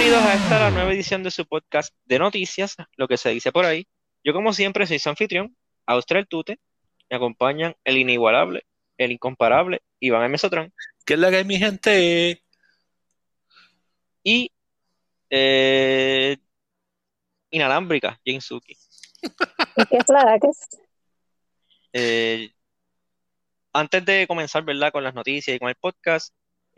Bienvenidos a esta la nueva edición de su podcast de noticias, lo que se dice por ahí. Yo como siempre soy su anfitrión, Austral Tute, me acompañan el inigualable, el incomparable Iván M. Sotrón ¿Qué es la que hay, mi gente? y eh, inalámbrica, Jane Suki. ¿Y qué placas? Eh, Antes de comenzar, ¿verdad? Con las noticias y con el podcast,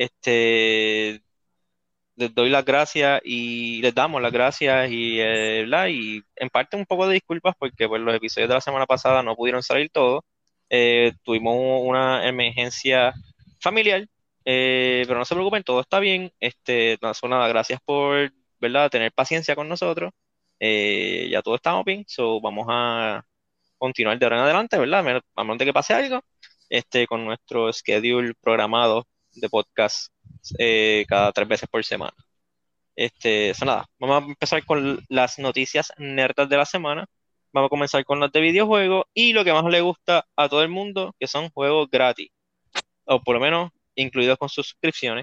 les doy las gracias y les damos las gracias ¿verdad? Y en parte un poco de disculpas porque pues, los episodios de la semana pasada no pudieron salir todos. Tuvimos una emergencia familiar, pero no se preocupen, todo está bien. No, nada, gracias por, ¿verdad? Tener paciencia con nosotros. Ya todo estamos bien, so vamos a continuar de ahora en adelante, ¿verdad? A menos de que pase algo, con nuestro schedule programado de podcast cada 3 veces por semana. Eso nada, vamos a empezar con las noticias nerdas de la semana. Vamos a comenzar con las de videojuegos y lo que más le gusta a todo el mundo, que son juegos gratis, o por lo menos incluidos con sus suscripciones.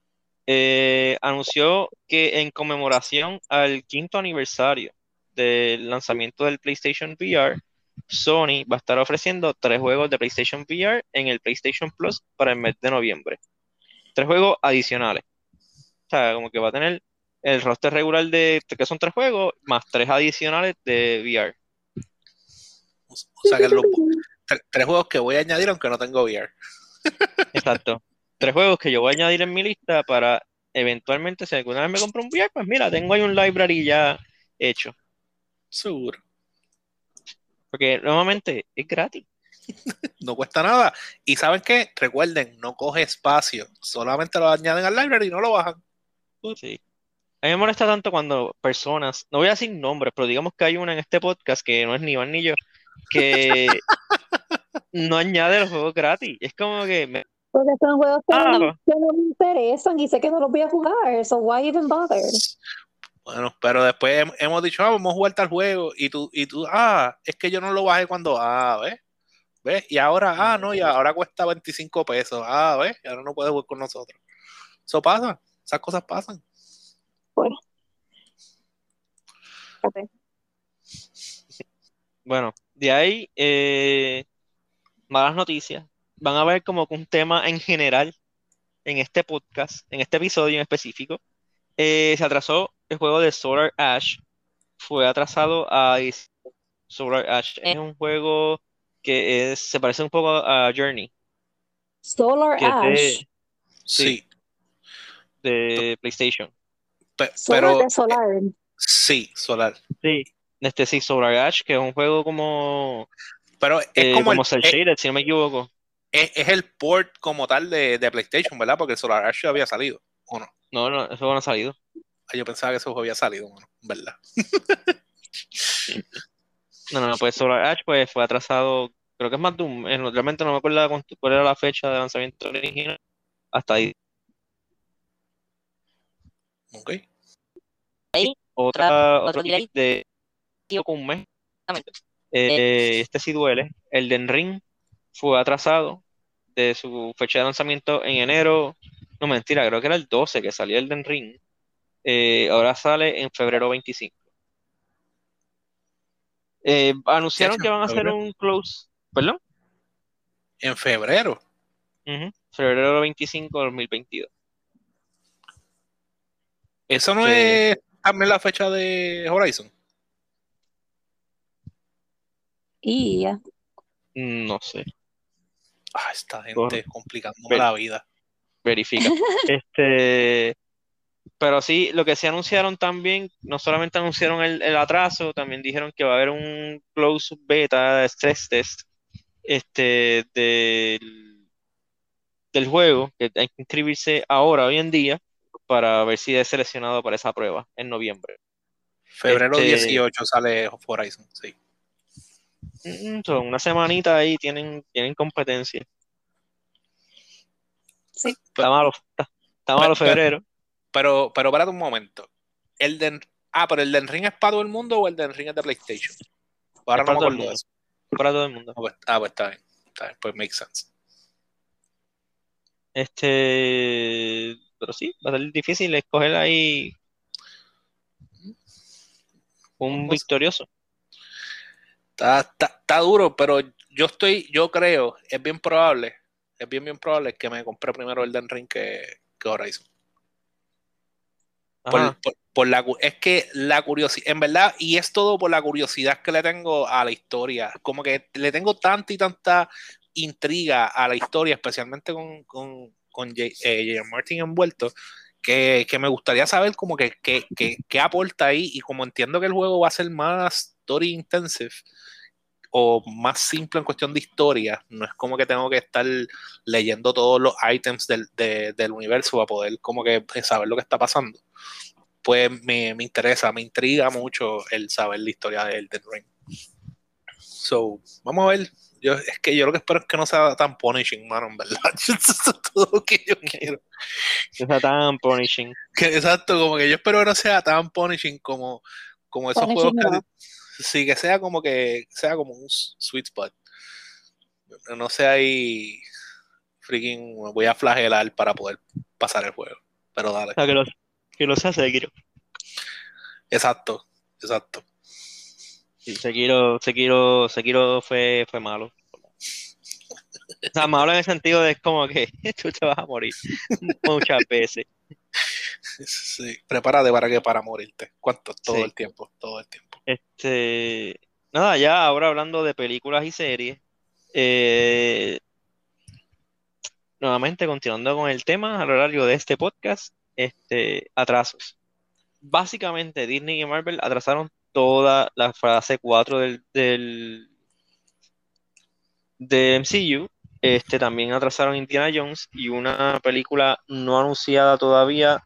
Anunció que en conmemoración al quinto aniversario del lanzamiento del PlayStation VR, Sony va a estar ofreciendo 3 juegos de PlayStation VR en el PlayStation Plus para el mes de noviembre. 3 juegos adicionales. O sea, como que va a tener el roster regular de que son 3 juegos, más 3 adicionales de VR. O sea, que tres juegos que voy a añadir aunque no tengo VR. Exacto. 3 juegos que yo voy a añadir en mi lista para eventualmente, si alguna vez me compro un VR, pues mira, tengo ahí un library ya hecho. Seguro. Porque nuevamente es gratis. No cuesta nada. Y ¿saben qué? Recuerden, no coge espacio. Solamente lo añaden al library y no lo bajan. Sí. A mí me molesta tanto cuando personas, no voy a decir nombres, pero digamos que hay una en este podcast que no es ni Iván ni yo, que no añade los juegos gratis. Es como que Porque son juegos ah, que no me interesan y sé que no los voy a jugar, so why even bother? Bueno, pero después hemos dicho, vamos a jugar tal juego. Y tú, es que yo no lo bajé cuando, ¿ves? ¿Ves? Y ahora, no, y ahora cuesta 25 pesos. ¿Ves? Y ahora no puedes jugar con nosotros. Eso pasa. Esas cosas pasan. Bueno, fíjate. bueno, de ahí malas noticias. Van a ver como que un tema en general en este podcast, en este episodio en específico. Se atrasó el juego de Solar Ash. Fue atrasado a Solar Ash. Es un juego que se parece un poco a Journey, Solar que es Ash. sí, Sí. de PlayStation. Solar Pero de solar. sí, Solar. Sí, sí, Solar Ash, que es un juego Pero es como como Cell Shaded, si no me equivoco. es el port como tal de PlayStation, ¿verdad? Porque el Solar Ash ya había salido, ¿o no? No, no, eso no ha salido. Yo pensaba que eso había salido, bueno, ¿verdad? No, no, no, pues Solar Ash pues, fue atrasado, creo que es más de un mes, realmente no me acuerdo cuál era la fecha de lanzamiento original, hasta ahí. Ok. Otro delay de con un mes. Este sí duele. El Den Ring fue atrasado de su fecha de lanzamiento en enero. No, mentira, creo que era el 12 que salió el Den Ring. Ahora sale en febrero 25. Anunciaron Chacho, que van a hacer un close, ¿perdón? en febrero. Ujú, febrero 25 de 2022. ¿Eso no Este, es también la fecha de Horizon? Y ya. no sé, Esta gente por- complicándome ver- la vida. verifica. Pero sí, lo que se anunciaron también, no solamente anunciaron el atraso, también dijeron que va a haber un close beta stress test del juego, que hay que inscribirse ahora, hoy en día, para ver si es seleccionado para esa prueba en noviembre. Febrero Este, 18 sale Horizon, sí. Son una semanita ahí, tienen competencia. Sí. Está malo, está malo Pero, febrero. pero espérate un momento. ¿Pero el Den Ring es para todo el mundo o el Den Ring es de PlayStation? Es Ahora no para me todo el acuerdo de mundo. eso. Para todo el mundo. Pues está bien. Está bien, pues makes sense. Pero sí, va a ser difícil escoger ahí. un victorioso. Está duro, pero yo creo, es bien probable que me compre primero Elden Ring que Horizon. Ajá. Es que la curiosidad, en verdad, y es todo por la curiosidad que le tengo a la historia. Como que le tengo tanta y tanta intriga a la historia, especialmente con J.R. Martin envuelto, que me gustaría saber como qué aporta ahí. Y como entiendo que el juego va a ser más story intensive o más simple en cuestión de historia, no es como que tengo que estar leyendo todos los items del universo para poder como que saber lo que está pasando, pues me interesa, me intriga mucho el saber la historia de Elden Ring. So, vamos a ver. Es que yo lo que espero es que no sea tan punishing, mano, en verdad. Eso es todo lo que yo quiero. Está tan punishing. Exacto, como que yo espero que no sea tan punishing como esos juegos Punishing no. sí, que sea como un sweet spot. No sea ahí freaking me voy a flagelar para poder pasar el juego. Pero dale. O sea, que los hace Sekiro. Exacto, exacto. Sí, Sekiro fue malo. O sea, malo en el sentido de como que tú te vas a morir muchas veces. Sí, prepárate para morirte. ¿Cuánto? Todo Sí. el tiempo, todo el tiempo. Nada, ya ahora hablando de películas y series, eh, nuevamente continuando con el tema al horario de este podcast, atrasos. Básicamente Disney y Marvel atrasaron toda la fase 4 de MCU. También atrasaron Indiana Jones y una película no anunciada todavía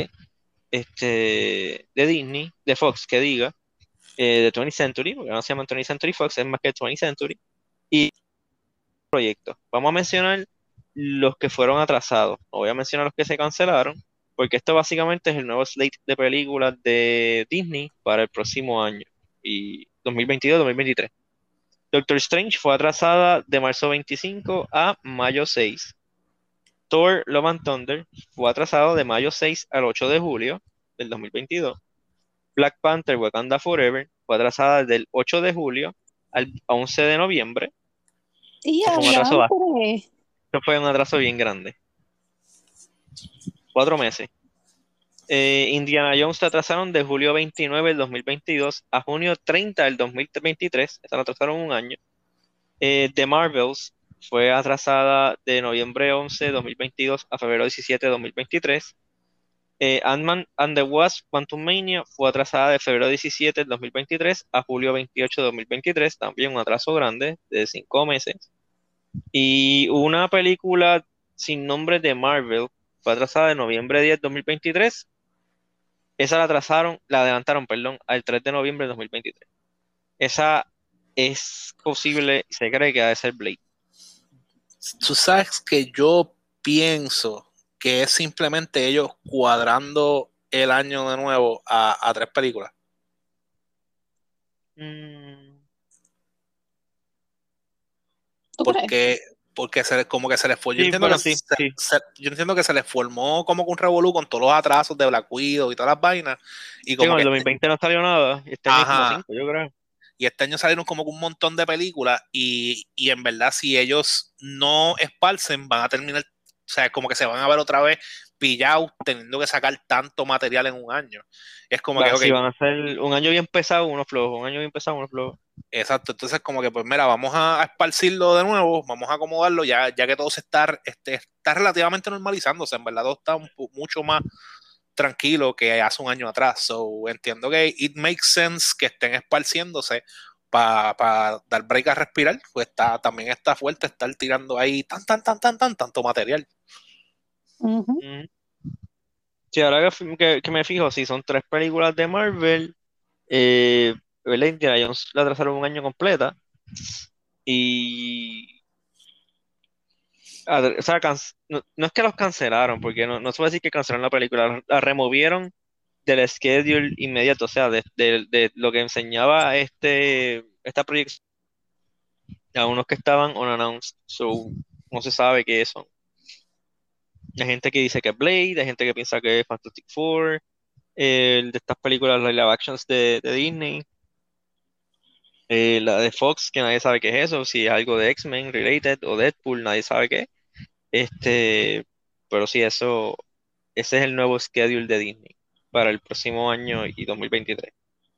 de Disney, de Fox, que diga, de 20th Century, porque no se llaman 20th Century Fox, es más que 20th Century. Y proyectos. Vamos a mencionar los que fueron atrasados. No voy a mencionar los que se cancelaron, porque esto básicamente es el nuevo slate de películas de Disney para el próximo año, y 2022-2023. Doctor Strange fue atrasada de marzo 25 a mayo 6. Thor Love and Thunder fue atrasado de mayo 6 al 8 de julio del 2022. Black Panther Wakanda Forever fue atrasada del 8 de julio al 11 de noviembre. Y Eso fue un atraso, adiantre. eso fue un atraso bien grande. 4 meses. Indiana Jones se atrasaron de julio 29 del 2022 a junio 30 del 2023. Esa la atrasaron un año. The Marvels fue atrasada de noviembre 11 de 2022 a febrero 17 de 2023. Ant-Man and the Wasp Quantumania fue atrasada de febrero 17 del 2023 a julio 28 de 2023. También un atraso grande de 5 meses. Y una película sin nombre de Marvel fue atrasada de noviembre 10 de 2023. Esa la adelantaron, perdón, al 3 de noviembre de 2023. Esa es posible, se cree que ha de ser Blade. Tú sabes que yo pienso que es simplemente ellos cuadrando el año de nuevo a 3 películas. Mm, ¿Tú crees? Porque como que se les fue. sí, bueno, sí, sí. Yo entiendo que se les formó como que un revolú con todos los atrasos de Black Widow y todas las vainas. Y Sí, como con el que, 2020 no salió nada, y este año hay como ajá, 5, yo creo. y este año salieron como que un montón de películas y en verdad si ellos no esparcen van a terminar, o sea, como que se van a ver otra vez pillados teniendo que sacar tanto material en un año. Es como que, ok, Sí, van a ser un año bien pesado, uno flojo, un año bien pesado, uno flojo. exacto, entonces como que pues mira, vamos a esparcirlo de nuevo, vamos a acomodarlo ya que todo se está relativamente normalizándose, en verdad todo está mucho más tranquilo que hace un año atrás. So, entiendo que it makes sense que estén esparciéndose para dar break a respirar, pues también está fuerte estar tirando ahí tanto material. Ujú. Mm. Sí, ahora que me fijo, si son 3 películas de Marvel, ¿verdad? Indiana Jones la atrasaron un año completa. Y o sea, no, no es que los cancelaron, porque no se puede decir que cancelaron la película, la removieron del schedule inmediato, o sea, de lo que enseñaba esta proyección a unos que estaban unannounced, so no se sabe qué son. Hay gente que dice que es Blade, hay gente que piensa que es Fantastic Four, de estas películas live actions de Disney. La de Fox, que nadie sabe qué es eso, si es algo de X-Men related o Deadpool, nadie sabe qué. Este, pero sí, ese es el nuevo schedule de Disney para el próximo año y 2023.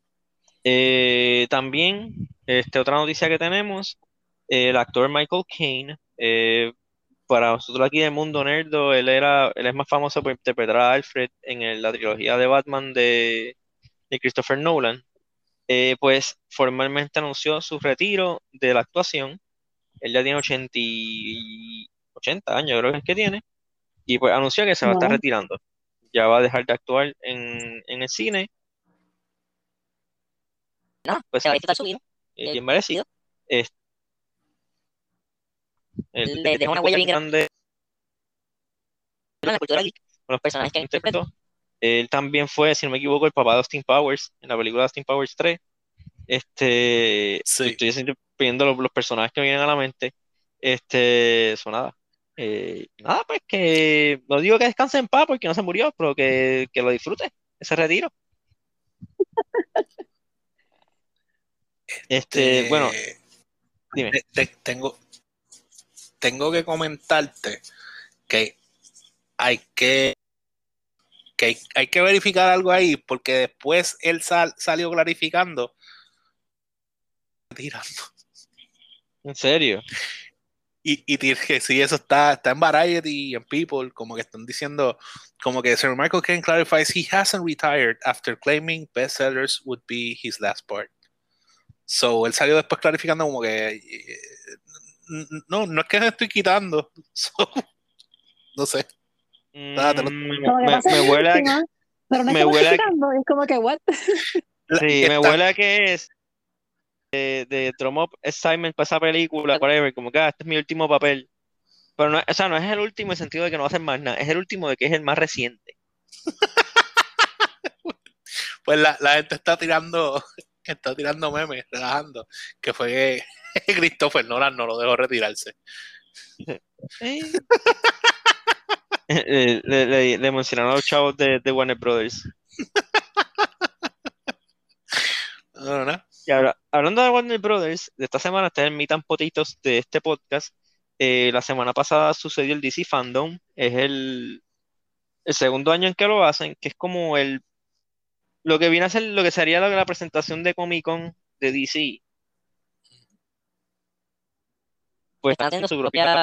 También, otra noticia que tenemos, el actor Michael Caine, para nosotros aquí del mundo nerdo, él es más famoso por interpretar a Alfred en la trilogía de Batman de Christopher Nolan. Pues formalmente anunció su retiro de la actuación. Él ya tiene 80 años, creo que es que tiene, y pues anunció que se va a estar Wow. retirando. Ya va a dejar de actuar en el cine. Nada, pues se va a disfrutar su vida, bien merecido. Él le dejó una huella bien grande en la cultura geek, con los personajes que interpretó. Él también fue, si no me equivoco, el papá de Austin Powers en la película de Austin Powers 3. Sí. Estoy pidiendo los personajes que me vienen a la mente. Eso nada. Nada, pues que no digo que descanse en paz porque no se murió, pero que lo disfrute, ese retiro. Bueno, dime. Tengo que comentarte que hay que, hay que verificar algo ahí, porque después él salió clarificando, tirando. En serio. Y que sí, eso está en Variety y en People, como que están diciendo, como que Sir Michael Caine clarifies he hasn't retired after claiming bestsellers would be his last part. So, él salió después clarificando como que no es que me estoy quitando. So, no sé. Nada, Como que va a ser Me mi huele a, última, pero no es me que me estoy huele a, quitando, es como que, what? sí, me está, huele a que es de drum up assignment para esa película, whatever, como que este es mi último papel. Pero no, o sea, no es el último en el sentido de que no hacen más nada, es el último de que es el más reciente. pues la gente está tirando memes, relajando, que fue que Christopher Nolan no lo dejó retirarse. Eh, le mencionaron a los chavos de Warner Brothers. No. Y hablando de Warner Brothers, de esta semana está el Meet and Potitos de este podcast. La semana pasada sucedió el DC Fandom, es el segundo año en que lo hacen, que es como lo que viene a ser lo que sería la presentación de Comic Con de DC. Pues están haciendo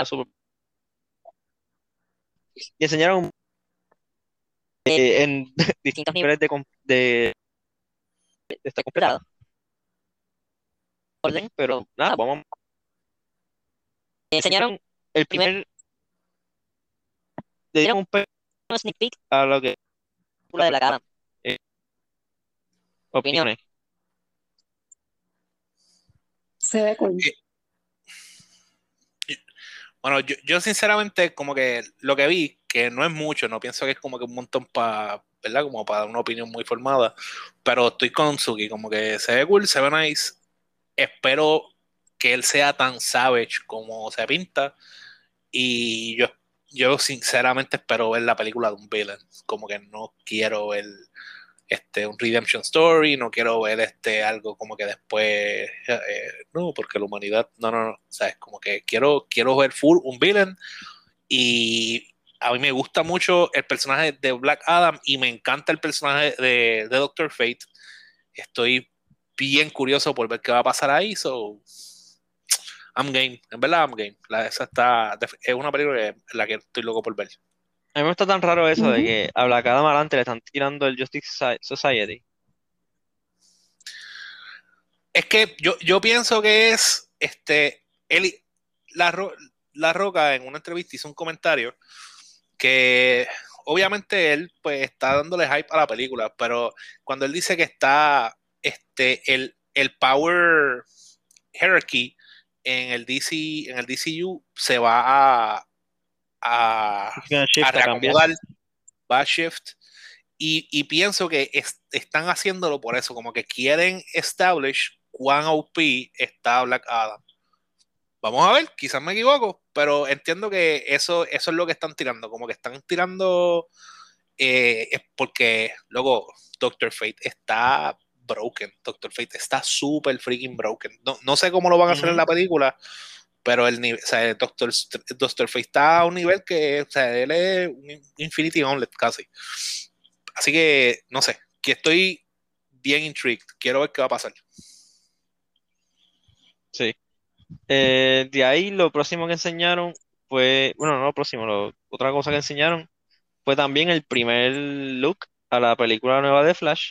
y enseñaron en distintos niveles de estar completado. Orden, pero nada, vamos. Enseñaron el primer, le dieron un pequeño sneak peek a lo que es la de Black Adam. Opiniones. Se ve cool. Bueno, yo sinceramente como que lo que vi, que no es mucho, no pienso que es como que un montón para, ¿verdad? Como para dar una opinión muy formada, pero estoy con Suki, como que se ve cool, se ve nice. Espero que él sea tan savage como se pinta y yo sinceramente espero ver la película de un villain, como que no quiero ver un redemption story, no quiero ver algo como que después no, porque la humanidad, no, sabes, como que quiero ver full un villain. Y a mí me gusta mucho el personaje de Black Adam y me encanta el personaje de Doctor Fate. Estoy bien curioso por ver qué va a pasar ahí, so I'm game, en verdad I'm game. Es una película en la que estoy loco por ver. A mí me está tan raro eso de que a Black Adam adelante le están tirando el Justice Society. Es que yo pienso que es él, la, la Roca en una entrevista hizo un comentario que obviamente él pues está dándole hype a la película, pero cuando él dice que está el power hierarchy en el DCU se va a reacomodar, va a shift. Y pienso que están haciéndolo por eso, como que quieren establish cuán OP está Black Adam. Vamos a ver, quizás me equivoco, pero entiendo que eso es lo que están tirando, como que están tirando es porque, luego, Doctor Fate está broken. Doctor Fate está súper freaking broken. No sé cómo lo van a hacer en la película, pero el nivel, o sea, Doctor Fate está a un nivel que, o sea, él es un Infinity Gauntlet casi. Así que, no sé, que estoy bien intrigued. Quiero ver qué va a pasar. Sí. De ahí lo próximo que enseñaron fue, bueno, no lo próximo, otra cosa que enseñaron fue también el primer look a la película nueva de Flash,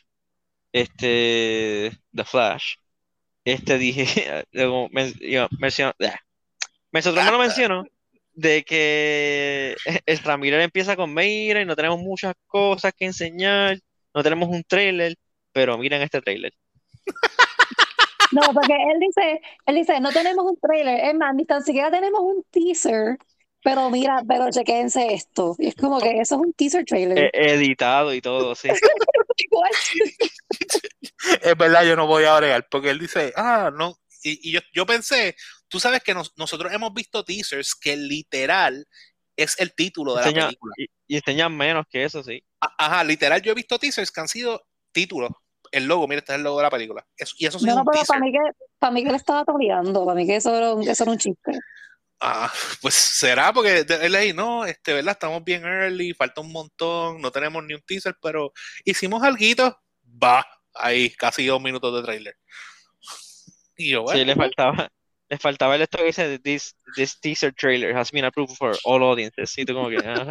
The Flash. Dije, luego mencionó, nosotros me lo mencionó de que el Ramírez empieza con mira y no tenemos muchas cosas que enseñar, no tenemos un trailer, pero miren este trailer. No, porque él dice, no tenemos un trailer, es más, ni tan siquiera tenemos un teaser, pero mira, pero chequense esto. Y es como que eso es un teaser trailer. Editado y todo, sí. What? Es verdad, yo no voy a bregar, porque él dice, no. Y yo pensé, tú sabes que nosotros hemos visto teasers que literal es el título de la Enseña, película. y enseñan menos que eso, sí. Ajá, literal, yo he visto teasers que han sido títulos. El logo, mira, este es el logo de la película. Y eso sí es No, un pero teaser. para mí que le estaba troleando, para mí que eso era un chiste. Pues será porque él ahí, no, ¿verdad? Estamos bien early, falta un montón, no tenemos ni un teaser, pero hicimos alguito, va, ahí, casi 2 minutos de trailer. Y yo, Sí, bueno, le faltaba el esto que dice, this teaser trailer has been approved for all audiences. Sí, tú como que, ajá.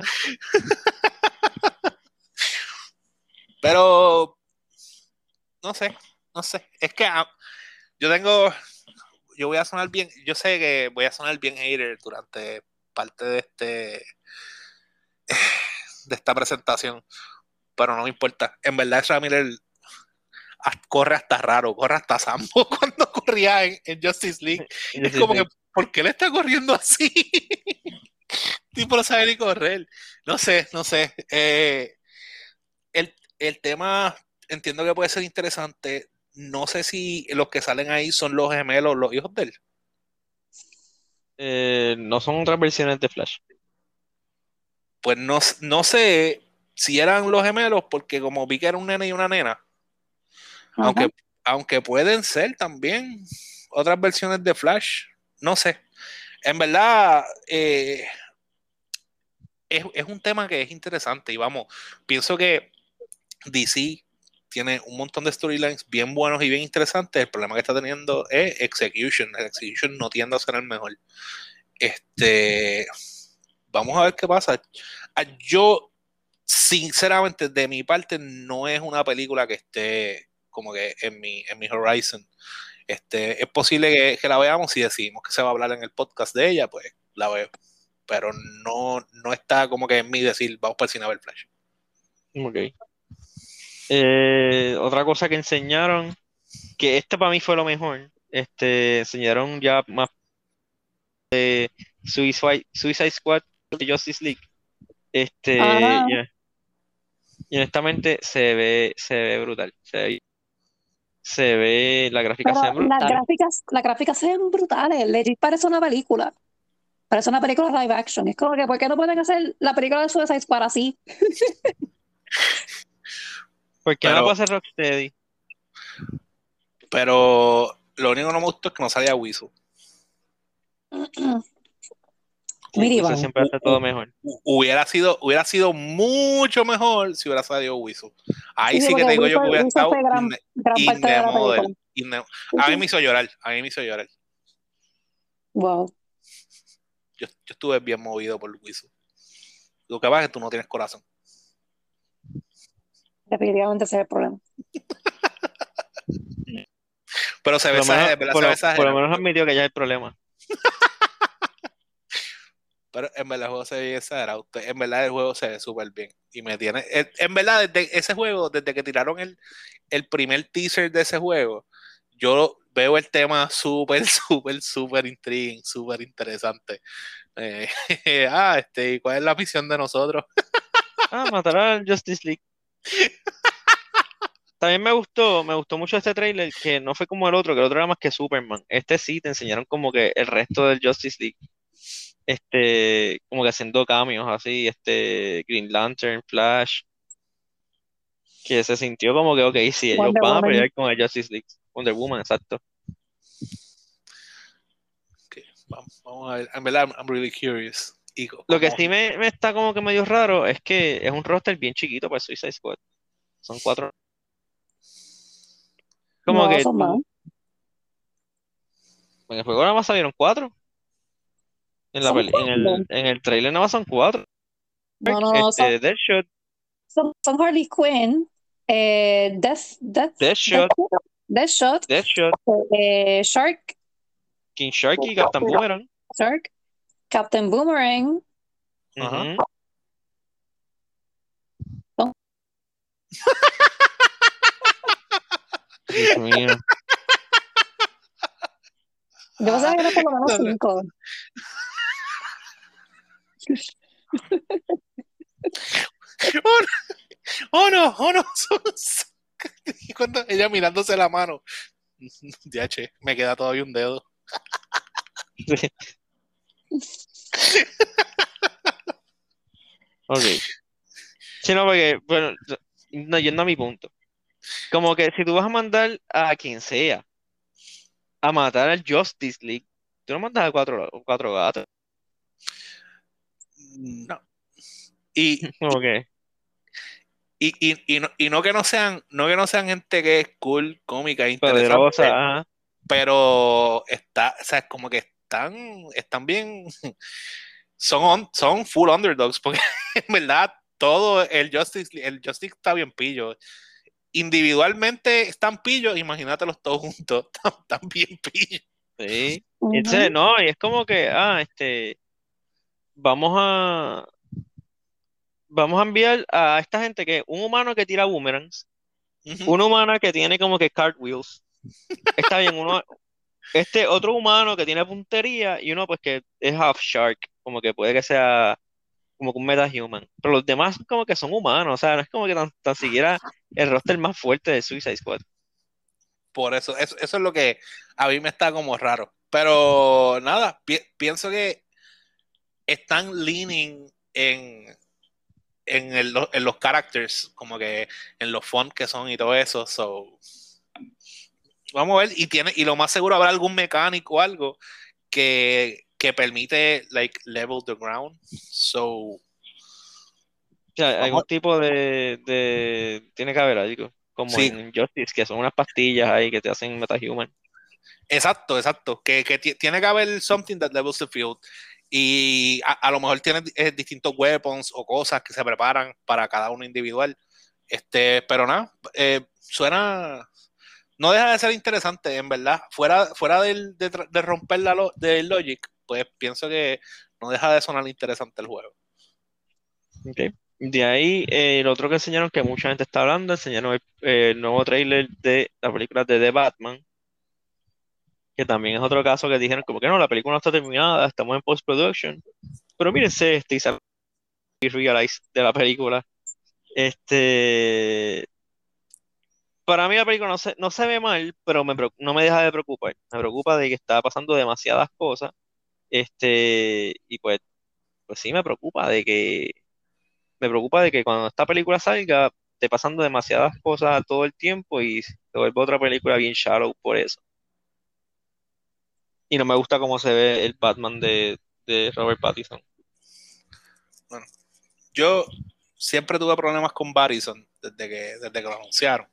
pero no sé, no sé. Es que yo tengo, yo voy a sonar bien, yo sé que voy a sonar bien hater durante parte de esta presentación, pero no me importa. En verdad, Ezra Miller corre hasta raro, corre hasta Sambo cuando corría en Justice League. Es Justice como que, League. ¿por qué le está corriendo así? Tipo no sabe ni correr. No sé, no sé. El tema entiendo que puede ser interesante. No sé si los que salen ahí son los gemelos, los hijos de él. No son otras versiones de Flash. Pues no sé si eran los gemelos, porque como vi que era un nene y una nena, Ajá. aunque, aunque pueden ser también otras versiones de Flash, no sé. En verdad, es un tema que es interesante y vamos, pienso que DC tiene un montón de storylines bien buenos y bien interesantes. El problema que está teniendo es execution. El execution no tiende a ser el mejor. Vamos a ver qué pasa. Yo, sinceramente, de mi parte, no es una película que esté como que en mi horizon. Es posible que la veamos si decidimos que se va a hablar en el podcast de ella, pues la veo. Pero no está como que en mí decir, vamos para el cine a ver Flash. Ok. Otra cosa que enseñaron, que para mí fue lo mejor, enseñaron ya más Suicide Squad de Justice League. Ajá. Y honestamente se ve brutal. La gráfica Pero se ve brutal. las gráficas se ven brutales. Legit parece una película. Parece una película live action. Es como que, ¿por qué no pueden hacer la película de Suicide Squad así? ¿Por qué no la Pero, puede hacer Rocksteady? pero lo único que no me gustó es que no salía Wisu. Mira, Eso Iván, siempre hace todo mejor. Hubiera sido mucho mejor si hubiera salido Wisu. Ahí sí, sí que porque te digo yo que hubiera Wilson estado fue gran in parte de the la película. model. Sí, A mí sí. me hizo llorar, a mí me hizo llorar. Wow, Yo estuve bien movido por Wisu. Lo que pasa es que tú no tienes corazón. definitivamente ese es el problema. Pero se ve exagerado, ¿verdad? Se ve Por lo exagerado. menos admitió que ya hay problema. Pero en verdad el juego se ve exagerado. En verdad el juego se ve súper bien. Y me tiene. En verdad, desde ese juego, desde que tiraron el primer teaser de ese juego, yo veo el tema súper, súper, súper intriguing, súper interesante. Eh, ¿y cuál es la misión de nosotros? Matar al Justice League. También me gustó mucho este trailer, que no fue como el otro era más que Superman. Sí te enseñaron como que el resto del Justice League, como que haciendo cambios así, Green Lantern, Flash. Que se sintió como que, ok, sí, ellos Wonder van a Woman. pelear con el Justice League. Wonder Woman, exacto. Okay, vamos a ver. En verdad, I'm really curious. Y Lo que como, sí me está como que medio raro es que es un roster bien chiquito para Suicide Squad. Son 4. Como No, que son más. tú, en el juego nada más salieron 4. Son cuatro. En el trailer nada más son 4. No, no, no. Deadshot, Son Harley Quinn, Deadshot, Deathshot, Deadshot, Shark, King Shark y Captain Boomerang. Shark, Captain Boomerang. ajá. Ujú. Son- Dios mío. Yo pensaba que eran por lo menos No, no. 5. Oh, no, oh, no. Y cuando ella mirándose la mano. DH, me queda todavía un dedo. Ok. Sí, no, porque, bueno, no, yendo a mi punto. Como que si tú vas a mandar a quien sea a matar al Justice League, tú no mandas a cuatro gatos. No. Y, Como que, y no que no sean, no que no sean gente que es cool, cómica, poderosa, interesante, ajá. pero está, o sea, como que están bien, son full underdogs, porque en verdad todo el Justice está bien pillo. Individualmente están pillos, imagínatelos todos juntos, están bien pillos. Sí. Entonces, Ujú. no, y es como que, vamos a, vamos a enviar a esta gente que, un humano que tira boomerangs, Ujú. una humana que tiene como que cartwheels. Está bien, este otro humano que tiene puntería y uno pues que es half shark, como que puede que sea como que un metahuman. Pero los demás como que son humanos, o sea, no es como que tan siquiera el roster más fuerte de Suicide Squad. Por eso es lo que a mí me está como raro. Pero nada, pienso que están leaning en los characters, como que en los fonts que son y todo eso. So, vamos a ver, y lo más seguro habrá algún mecánico o algo que permite like level the ground. So, O sea, vamos, algún tipo tiene que haber algo, como sí, en Justice, que son unas pastillas ahí que te hacen metahuman. exacto, que tiene que haber something that levels the field. Y a lo mejor tiene distintos weapons o cosas que se preparan para cada uno individual. Pero nada, suena, no deja de ser interesante, en verdad. Fuera de romper del Logic, pues pienso que no deja de sonar interesante el juego. ¿Ok? De ahí, el otro que enseñaron que mucha gente está hablando, enseñaron el nuevo trailer de la película de The Batman, que también es otro caso que dijeron como que no, la película no está terminada, estamos en post-production. Pero mírense este y Realize de la película. Este, para mí la película no se ve mal, pero no me deja de preocupar. Me preocupa de que está pasando demasiadas cosas. Y pues sí me preocupa de que cuando esta película salga, esté pasando demasiadas cosas todo el tiempo y se vuelve otra película bien shallow por eso. Y no me gusta cómo se ve el Batman de Robert Pattinson. Bueno, yo siempre tuve problemas con Barrison desde que lo anunciaron.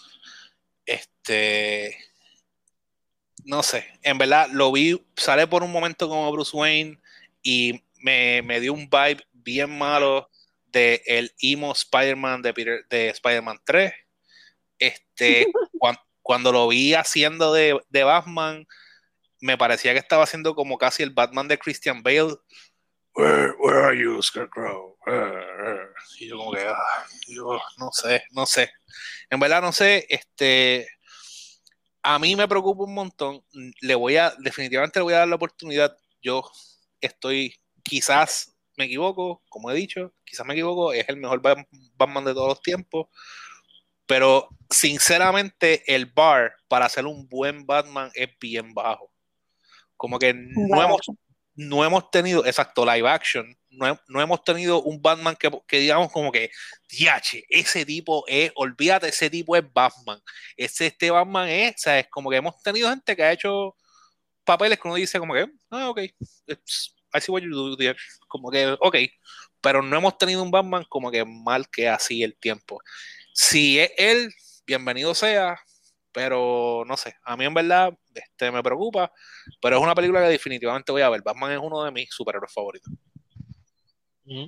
Este, no sé, en verdad lo vi, sale por un momento como Bruce Wayne y me dio un vibe bien malo de el emo Spider-Man de Spider-Man 3. Cuando lo vi haciendo de Batman, me parecía que estaba haciendo como casi el Batman de Christian Bale. Where are you, Scarecrow? Y yo como que, yo no sé. En verdad no sé, a mí me preocupa un montón. Definitivamente le voy a dar la oportunidad. Yo quizás me equivoco, como he dicho, quizás me equivoco, es el mejor Batman de todos los tiempos, pero sinceramente el bar para hacer un buen Batman es bien bajo. Como que Live action. no hemos tenido, exacto, live action, no hemos tenido un Batman que digamos como que, diache, ese tipo es, olvídate, ese tipo es Batman. Este Batman es, ¿sabes? Como que hemos tenido gente que ha hecho papeles que uno dice como que, ok, I see what you do there. Como que, ok, pero no hemos tenido un Batman como que mal que así el tiempo. Si es él, bienvenido sea, pero no sé, a mí en verdad me preocupa, pero es una película que definitivamente voy a ver. Batman es uno de mis superhéroes favoritos. Ujú.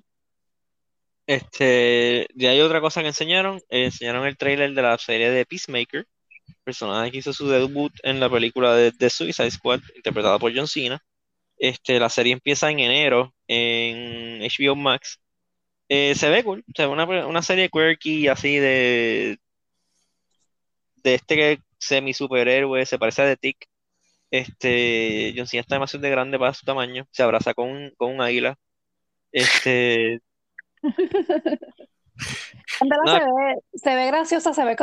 De ahí otra cosa que enseñaron, enseñaron el tráiler de la serie de Peacemaker, personaje que hizo su debut en la película de Suicide Squad, interpretada por John Cena. La serie empieza en enero en HBO Max. Se ve cool, se ve una serie quirky así de que semi superhéroe, se parece a The Tick. John Cena está demasiado de grande para su tamaño, se abraza con un águila. Este, En verdad nada, se ve graciosa, se ve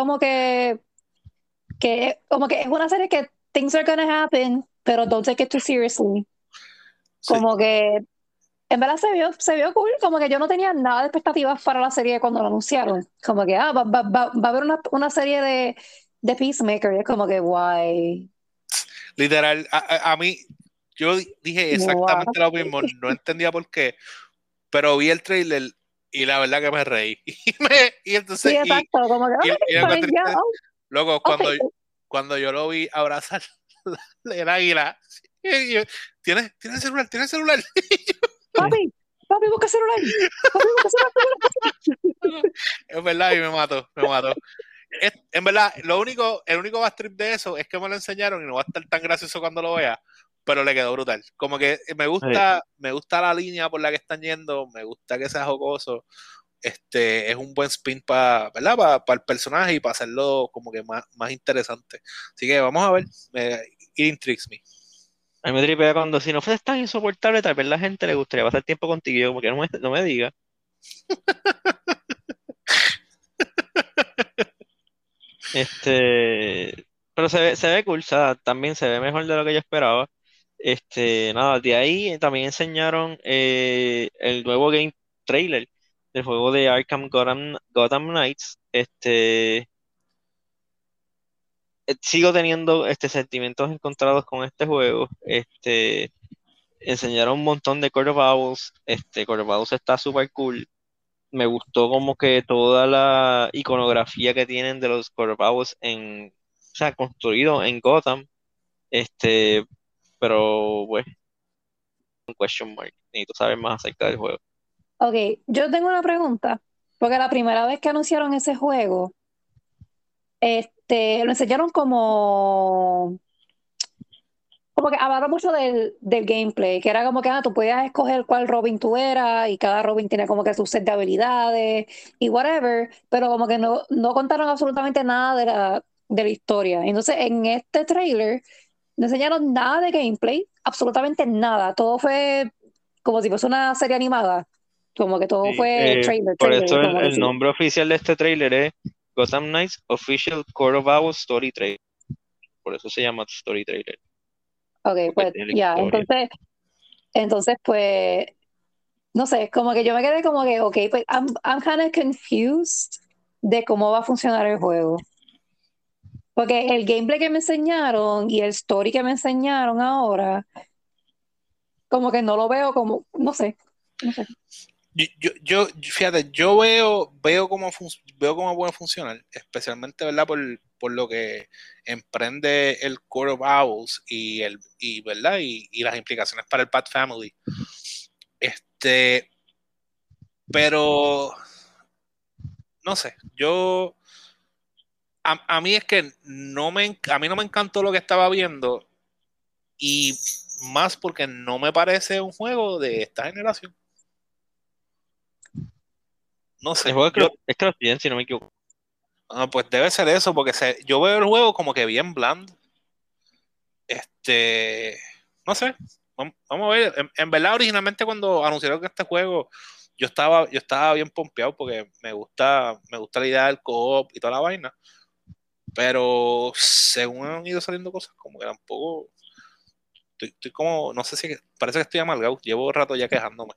como que es una serie que things are gonna happen, pero don't take it too seriously. Sí. Como que en verdad se vio cool, como que yo no tenía nada de expectativas para la serie cuando lo anunciaron. Como que, va a haber una serie de Peacemaker, y es como que, guay. Literal, a mí, yo dije Guau. exactamente lo mismo, no entendía por qué, pero vi el trailer y la verdad que me reí. Y Sí, entonces, exacto, como que, ok, y lo fine, encontré ya, luego ok. cuando yo lo vi abrazar el águila, y yo, ¿tienes celular? ¿Tienes celular? Papi, papi, busca celular. Papi, busca celular. Es verdad, y me mató, me mató. En verdad, el único bad trip de eso es que me lo enseñaron y no va a estar tan gracioso cuando lo vea, pero le quedó brutal. Como que me gusta la línea por la que están yendo, me gusta que sea jocoso. Es un buen spin ¿verdad? Para el personaje y para hacerlo como que más interesante. Así que vamos a ver. It intrigues me. a mí me tripea cuando si no fuese tan insoportable, tal vez la gente le gustaría pasar tiempo contigo, y yo como que no me diga. Pero se ve cool, o sea, también se ve mejor de lo que yo esperaba. Nada, de ahí también enseñaron el nuevo game trailer del juego de Arkham Gotham Knights. Sigo teniendo sentimientos encontrados con este juego. Enseñaron un montón de Court of Owls. Court of Owls está súper cool. Me gustó como que toda la iconografía que tienen de los Court of Owls o sea, construido en Gotham. Este, pero pues, un question mark. Necesito saber más acerca del juego. Ok, yo tengo una pregunta, porque la primera vez que anunciaron ese juego, lo enseñaron como que hablaron mucho del gameplay, que era como que tú podías escoger cuál Robin tú eras y cada Robin tiene como que su set de habilidades y whatever, pero como que no contaron absolutamente nada de la historia. Entonces, en este trailer no enseñaron nada de gameplay, absolutamente nada. Todo fue como si fuese una serie animada, como que todo Sí, fue trailer, por trailer, eso el, como que el sí. nombre oficial de este trailer es Gotham Knights Official Court of Owls Story Trailer. Por eso se llama Story Trailer, Ok, porque pues tiene la ya, historia. entonces pues no sé, como que yo me quedé como que, ok, pues I'm kind of confused de cómo va a funcionar el juego. Porque el gameplay que me enseñaron y el story que me enseñaron ahora, como que no lo veo como, no sé. Fíjate, veo cómo puede funcionar, especialmente, ¿verdad? Por lo que emprende el Core of Owls ¿verdad? Y las implicaciones para el Bat Family. Este, pero, no sé, a mí es que a mí no me encantó lo que estaba viendo y más porque no me parece un juego de esta generación. No El sé, juego es cross-gen, si no me equivoco. pues debe ser eso, porque yo veo el juego como que bien bland. No sé, vamos a ver. En verdad, originalmente cuando anunciaron que este juego, yo estaba bien pompeado porque me gusta la idea del co-op y toda la vaina. Pero según han ido saliendo cosas, como que tampoco Estoy como, no sé si, parece que estoy amargado. Llevo un rato ya quejándome.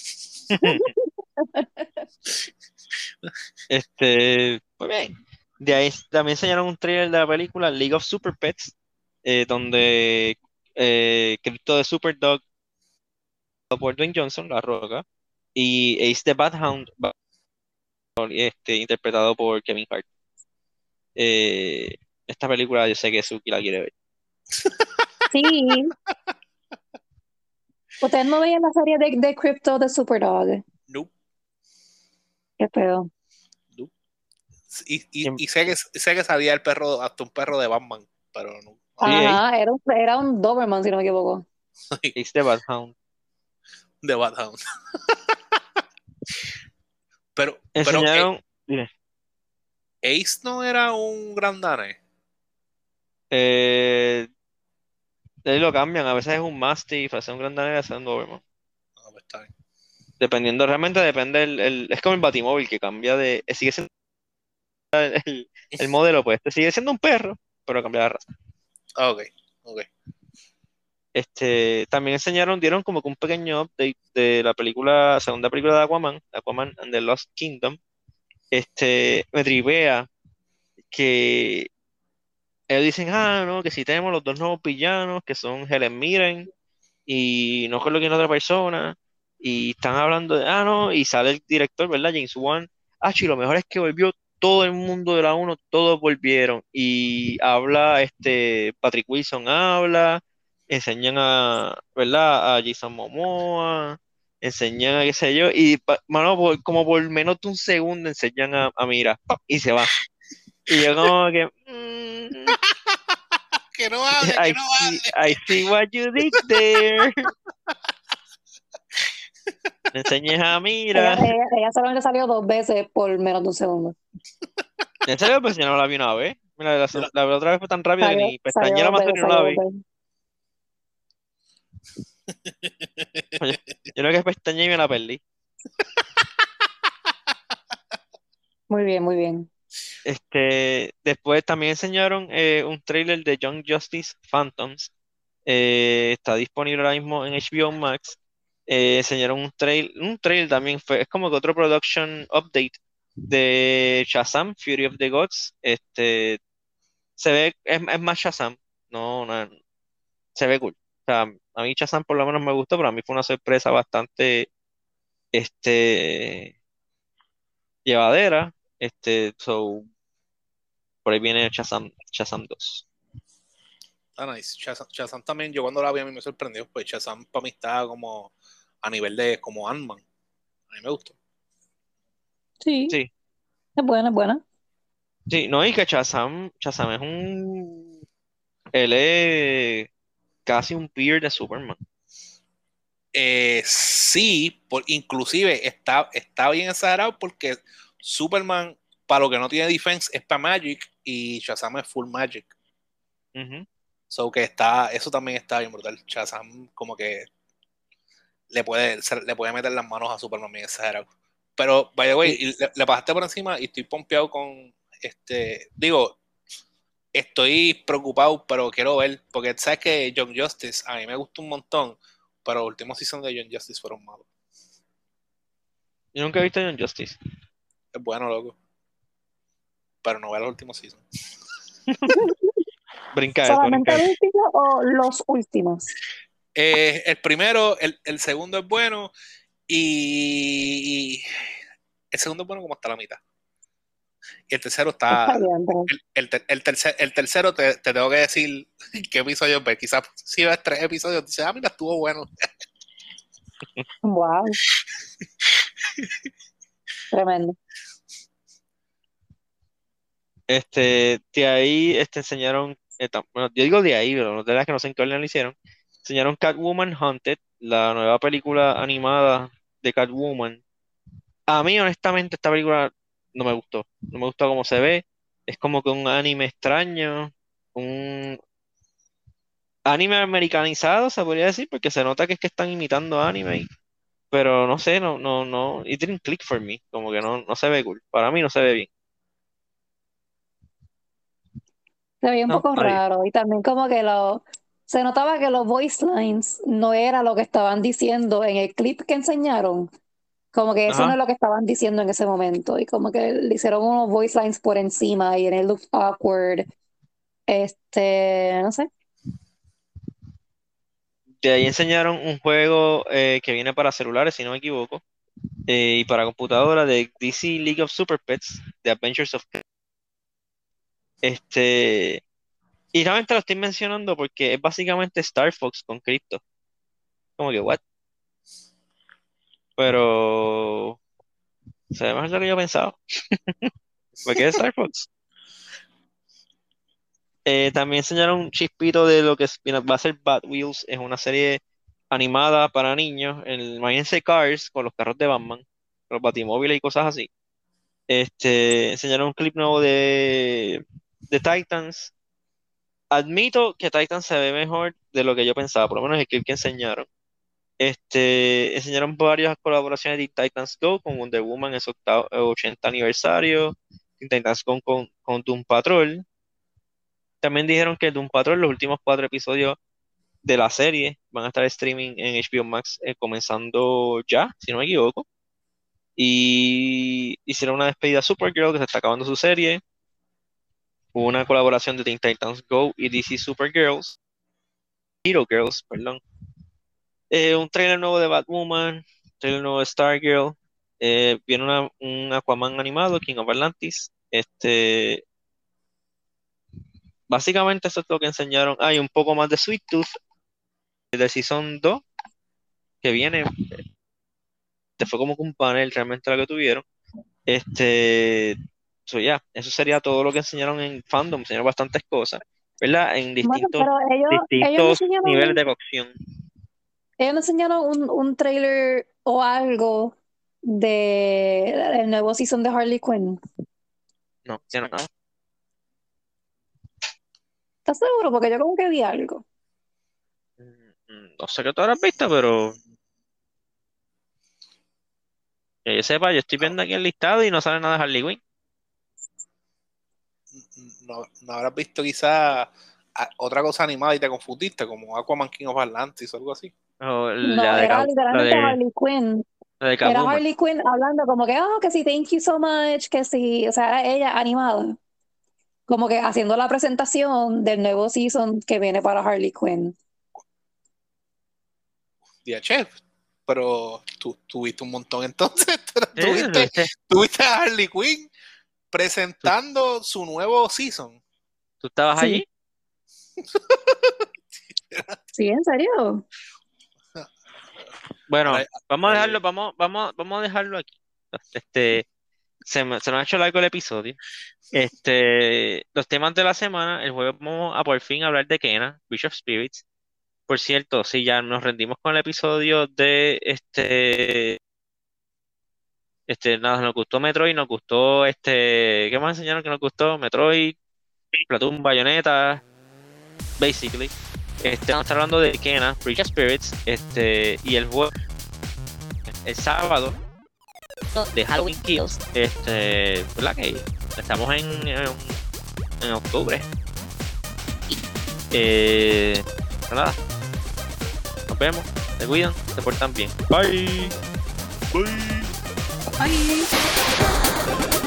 Pues bien. De ahí también enseñaron un trailer de la película League of Super Pets, donde Crypto de Superdog por Dwayne Johnson, La Roca, y Ace the Bad Hound, interpretado por Kevin Hart. Eh, Esta película yo sé que Suki la quiere ver. Sí. ¿Ustedes no veían la serie de Crypto de Superdog? No, Qué pedo. no. Y sé que sabía el perro, hasta un perro de Batman, pero no. Sí, Ajá, era un Doberman, si no me equivoco. Ace the Bad Hound. De Batman. Pero Enseñaron, dime, Ace no era un gran danés. eh, ahí lo cambian, a veces es un Mastiff, a veces es un Gran Danés, a veces es un Doberman. No, pues está bien. Dependiendo, realmente depende es como el Batimóvil que cambia sigue siendo el modelo, pues, sigue siendo un perro, pero cambia de raza. Ah, ok, ok. También dieron como que un pequeño update de la película, segunda película de Aquaman, Aquaman and the Lost Kingdom. Me tripea que ellos dicen, no, que si tenemos los dos nuevos villanos, que son Helen Mirren y no recuerdo quién es otra persona, y están hablando de, no, y sale el director, ¿verdad? James Wan, y lo mejor es que volvió todo el mundo de la uno, todos volvieron, y habla, Patrick Wilson habla, enseñan ¿verdad? A Jason Momoa, enseñan a qué sé yo, y, mano, como por menos de un segundo enseñan a Mira, ¡pap! Y se va. Y yo como que, Que no hable, que no hable. I see what you did there. Me enseñes a Ella, Mira. ella, ella solamente salió 2 veces por menos de un segundo. En serio, pues yo no la vi una vez. Mira, Yo la- la otra vez fue tan rápido que Salió, ni salió pestañeé la dos más y veces, no la salió dos vi. veces. Yo, yo creo que pestañeé y me la perdí. Muy bien, muy bien. Después también enseñaron un trailer de Young Justice Phantoms. Está disponible ahora mismo en HBO Max. Enseñaron un trailer también, es como que otro production update de Shazam, Fury of the Gods. Se ve, es más Shazam, no, se ve cool. O sea, a mí Shazam por lo menos me gustó, pero a mí fue una sorpresa bastante, este, llevadera. Por ahí viene Shazam 2. Ah, nice. Shazam también, yo cuando la vi a mí me sorprendió, pues Shazam para mí está como a nivel de como Ant-Man. A mí me gustó. Sí, Sí, es buena, es buena. sí, no, y que Shazam es él es casi un peer de Superman. Sí, inclusive está bien exagerado porque Superman, para lo que no tiene defense, es para Magic y Shazam es full Magic. Ujú. So que eso también está bien brutal. Shazam como que le puede meter las manos a Superman bien exagerado. Pero, by the way, Y y le pasaste por encima y estoy pompeado con digo, estoy preocupado, pero quiero ver, porque sabes que John Justice a mí me gustó un montón, pero los últimos season de John Justice fueron malos. yo nunca he visto Young Justice. Es bueno, loco, pero no veo los últimos season. Brinca eso, ¿Solamente brinca el eso. último o los últimos? El primero, el segundo es bueno y el segundo es bueno como hasta la mitad. Y el tercero Está está. bien, pero El tercero te tengo que decir qué episodio ver. Quizás si ves 3 episodios, dices, mira, estuvo bueno. wow, tremendo. De ahí enseñaron, bueno, yo digo de ahí, pero no de las que no sé en qué orden lo hicieron. Enseñaron Catwoman Hunted, la nueva película animada de Catwoman. A mí, honestamente, esta película no me gustó. No me gustó cómo se ve. Es como que un anime extraño, un anime americanizado, se podría decir, porque se nota que es que están imitando anime, pero no sé, no, it didn't click for me, como que no se ve cool. Para mí no se ve bien. Se veía un No, poco nadie. raro y también como que se notaba que los voice lines no era lo que estaban diciendo en el clip que enseñaron. Como que eso no Ajá. es lo que estaban diciendo en ese momento. Y como que le hicieron unos voice lines por encima y en el look awkward. No sé. De ahí enseñaron un juego que viene para celulares, si no me equivoco, y para computadora de DC League of Super Pets, The Adventures of Pets. Y realmente lo estoy mencionando porque es básicamente Star Fox con Crypto. Como que, what? Pero se ve más de lo que yo pensaba. Porque es Star Fox. También enseñaron un chispito de lo que va a ser Bad Wheels. Es una serie animada para niños. Imagínense Cars con los carros de Batman, los batimóviles y cosas así. Enseñaron un clip nuevo de Titans. Admito que Titans se ve mejor de lo que yo pensaba, por lo menos el clip que enseñaron. Enseñaron varias colaboraciones de Titans Go con Wonder Woman en su 80 aniversario, Teen Titans Go con Doom Patrol. También dijeron que Doom Patrol, los últimos 4 episodios de la serie, van a estar streaming en HBO Max comenzando ya, si no me equivoco. Y hicieron una despedida a Supergirl, que se está acabando su serie. Hubo una colaboración de Teen Titans Go y DC Supergirls, Hero Girls, perdón. Un trailer nuevo de Batwoman, trailer nuevo de Stargirl. Viene un Aquaman animado, King of Atlantis. Básicamente eso es lo que enseñaron. Hay un poco más de Sweet Tooth de Season 2 que viene. Fue como que un panel realmente lo que tuvieron. Eso sería todo lo que enseñaron en Fandom. Enseñaron bastantes cosas, ¿verdad? En Bueno, distintos, pero ellos no distintos niveles enseñaron, de cocción. ellos no enseñaron un trailer o algo del nuevo season de Harley Quinn. No, ya no, nada. ¿Estás seguro? Porque yo como que vi algo. No sé qué tú habrás visto, pero que yo sepa, yo estoy viendo aquí el listado y no sale nada de Harley Quinn. No habrás visto quizá otra cosa animada y te confundiste, como Aquaman King of Atlantis o algo así. O No, la de, era literalmente la Harley Quinn. de Era Catwoman. Harley Quinn hablando como que, oh, que sí, thank you so much, que sí, o sea, era ella animada, como que haciendo la presentación del nuevo season que viene para Harley Quinn. DH, pero tú tuviste un montón entonces. ¿Viste? Tuviste a Harley Quinn presentando su nuevo season. ¿Tú estabas Sí, allí? sí, en serio. Bueno, Ahora, vamos a dejarlo, vamos a dejarlo aquí. Se nos ha hecho largo el episodio. Los temas de la semana, el jueves vamos a por fin hablar de Kena, Bridge of Spirits. Por cierto, sí, ya nos rendimos con el episodio de nada, nos gustó Metroid, nos gustó ¿qué más enseñaron que nos gustó? Metroid, Platoon, Bayonetta, basically. Vamos a estar hablando de Kena, Bridge of Spirits, y el sábado de Halloween Kills, ¿verdad? Que estamos en octubre. Pero nada, nos vemos, se cuidan, se portan bien. Bye. Bye. Bye.